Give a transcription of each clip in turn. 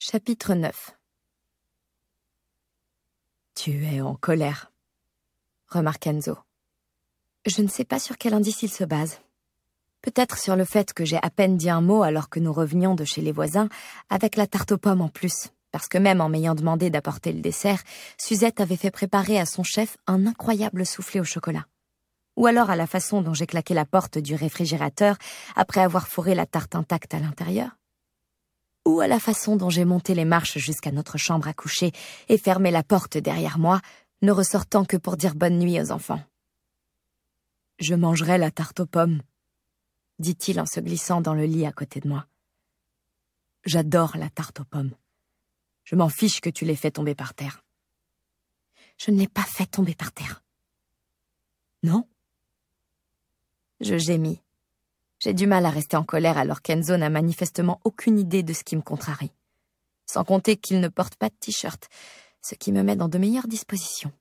Chapitre 9. Tu es en colère, remarque Enzo. Je ne sais pas sur quel indice il se base. Peut-être sur le fait que j'ai à peine dit un mot alors que nous revenions de chez les voisins, avec la tarte aux pommes en plus, parce que même en m'ayant demandé d'apporter le dessert, Suzette avait fait préparer à son chef un incroyable soufflé au chocolat. Ou alors à la façon dont j'ai claqué la porte du réfrigérateur après avoir fourré la tarte intacte à l'intérieur. Ou à la façon dont j'ai monté les marches jusqu'à notre chambre à coucher et fermé la porte derrière moi, ne ressortant que pour dire bonne nuit aux enfants. « Je mangerai la tarte aux pommes », dit-il en se glissant dans le lit à côté de moi. « J'adore la tarte aux pommes. Je m'en fiche que tu l'aies fait tomber par terre. » Je ne l'ai pas fait tomber par terre. Non ? Je gémis. J'ai du mal à rester en colère alors qu'Enzo n'a manifestement aucune idée de ce qui me contrarie. Sans compter qu'il ne porte pas de t-shirt, ce qui me met dans de meilleures dispositions.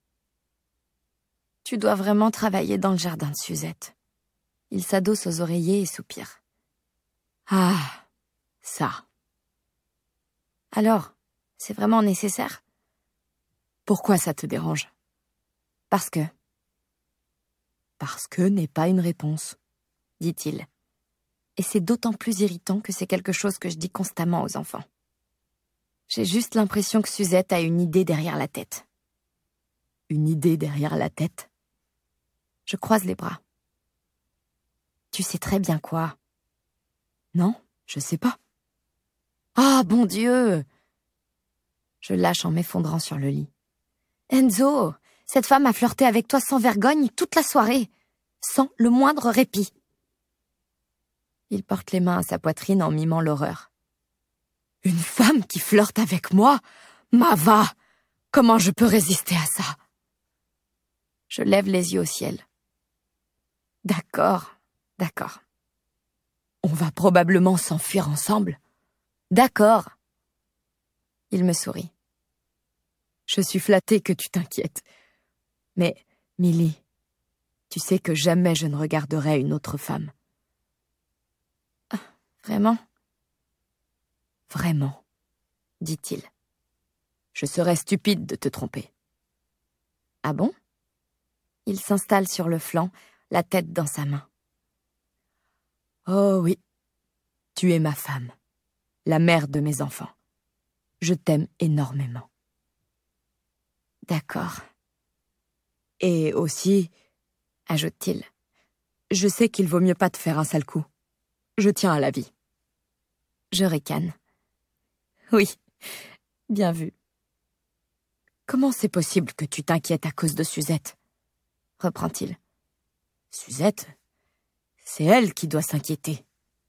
Tu dois vraiment travailler dans le jardin de Suzette. Il s'adosse aux oreillers et soupire. Ah, ça. Alors, c'est vraiment nécessaire ? Pourquoi ça te dérange ? Parce que. Parce que n'est pas une réponse, dit-il. Et c'est d'autant plus irritant que c'est quelque chose que je dis constamment aux enfants. J'ai juste l'impression que Suzette a une idée derrière la tête. Une idée derrière la tête ? Je croise les bras. Tu sais très bien quoi. Non, je sais pas. Ah, bon Dieu ! Je lâche en m'effondrant sur le lit. Enzo, cette femme a flirté avec toi sans vergogne toute la soirée, sans le moindre répit. Il porte les mains à sa poitrine en mimant l'horreur. Une femme qui flirte avec moi ? Va, comment je peux résister à ça ? Je lève les yeux au ciel. D'accord. On va probablement s'enfuir ensemble. D'accord. Il me sourit. Je suis flattée que tu t'inquiètes. Mais, Milly, tu sais que jamais je ne regarderai une autre femme. Vraiment ? Vraiment, dit-il. Je serais stupide de te tromper. Ah bon ? Il s'installe sur le flanc, la tête dans sa main. Oh oui, tu es ma femme, la mère de mes enfants. Je t'aime énormément. D'accord. Et aussi, ajoute-t-il, je sais qu'il vaut mieux pas te faire un sale coup. Je tiens à la vie. Je ricane. Oui, bien vu. Comment c'est possible que tu t'inquiètes à cause de Suzette ? Reprend-il. Suzette ? C'est elle qui doit s'inquiéter.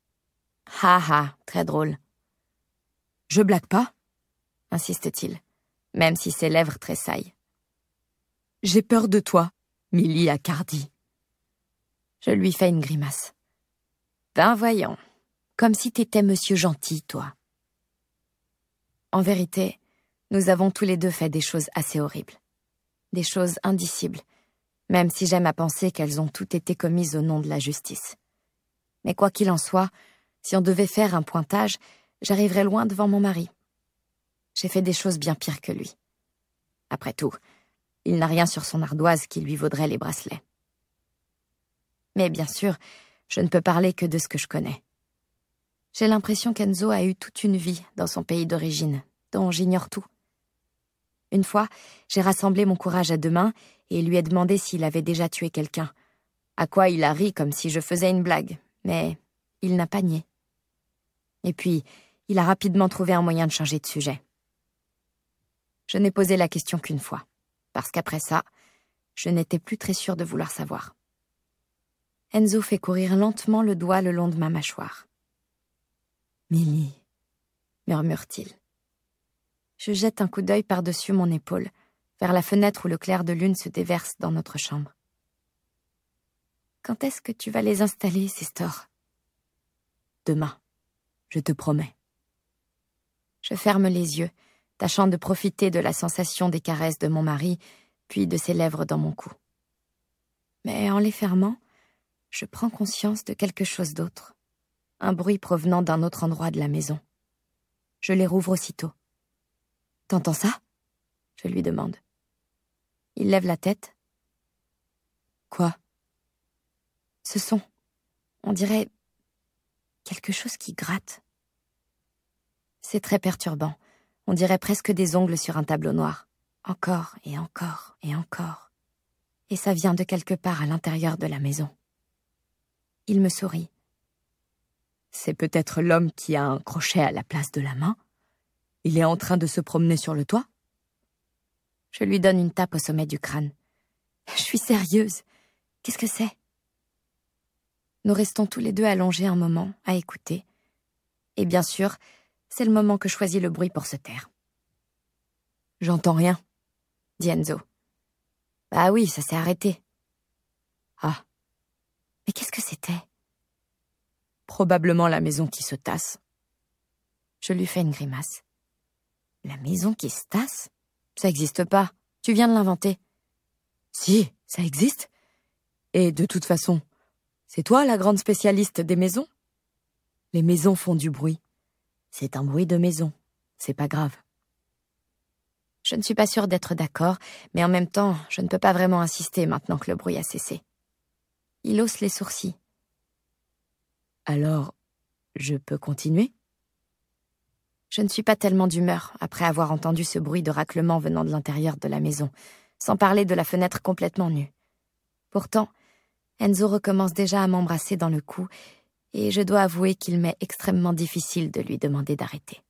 Très drôle. Je blague pas ? Insiste-t-il, même si ses lèvres tressaillent. J'ai peur de toi, Milly Accardi. Je lui fais une grimace. Ben voyons, comme si t'étais monsieur gentil, toi. En vérité, nous avons tous les deux fait des choses assez horribles. Des choses indicibles, même si j'aime à penser qu'elles ont toutes été commises au nom de la justice. Mais quoi qu'il en soit, si on devait faire un pointage, j'arriverais loin devant mon mari. J'ai fait des choses bien pires que lui. Après tout, il n'a rien sur son ardoise qui lui vaudrait les bracelets. Mais bien sûr, je ne peux parler que de ce que je connais. J'ai l'impression qu'Enzo a eu toute une vie dans son pays d'origine, dont j'ignore tout. Une fois, j'ai rassemblé mon courage à deux mains et lui ai demandé s'il avait déjà tué quelqu'un, à quoi il a ri comme si je faisais une blague, mais il n'a pas nié. Et puis, il a rapidement trouvé un moyen de changer de sujet. Je n'ai posé la question qu'une fois, parce qu'après ça, je n'étais plus très sûre de vouloir savoir. Enzo fait courir lentement le doigt le long de ma mâchoire. « Milly », murmure-t-il. Je jette un coup d'œil par-dessus mon épaule, vers la fenêtre où le clair de lune se déverse dans notre chambre. « Quand est-ce que tu vas les installer, ces stores ? » Demain, je te promets. Je ferme les yeux, tâchant de profiter de la sensation des caresses de mon mari, puis de ses lèvres dans mon cou. Mais en les fermant, je prends conscience de quelque chose d'autre, un bruit provenant d'un autre endroit de la maison. Je les rouvre aussitôt. T'entends ça? Je lui demande. Il lève la tête. Quoi? Ce son. On dirait quelque chose qui gratte. C'est très perturbant. On dirait presque des ongles sur un tableau noir. Encore et encore et encore. Et ça vient de quelque part à l'intérieur de la maison. Il me sourit. C'est peut-être l'homme qui a un crochet à la place de la main. Il est en train de se promener sur le toit. Je lui donne une tape au sommet du crâne. Je suis sérieuse. Qu'est-ce que c'est? Nous restons tous les deux allongés un moment, à écouter. Et bien sûr, c'est le moment que choisit le bruit pour se taire. J'entends rien, dit Enzo. Bah oui, ça s'est arrêté. Ah. Mais qu'est-ce que c'était? Probablement la maison qui se tasse. Je lui fais une grimace. La maison qui se tasse? Ça n'existe pas. Tu viens de l'inventer. Si, ça existe. Et de toute façon, c'est toi la grande spécialiste des maisons? Les maisons font du bruit. C'est un bruit de maison. C'est pas grave. Je ne suis pas sûre d'être d'accord, mais en même temps, je ne peux pas vraiment insister maintenant que le bruit a cessé. Il hausse les sourcils. Alors, je peux continuer? Je ne suis pas tellement d'humeur après avoir entendu ce bruit de raclement venant de l'intérieur de la maison, sans parler de la fenêtre complètement nue. Pourtant, Enzo recommence déjà à m'embrasser dans le cou, et je dois avouer qu'il m'est extrêmement difficile de lui demander d'arrêter.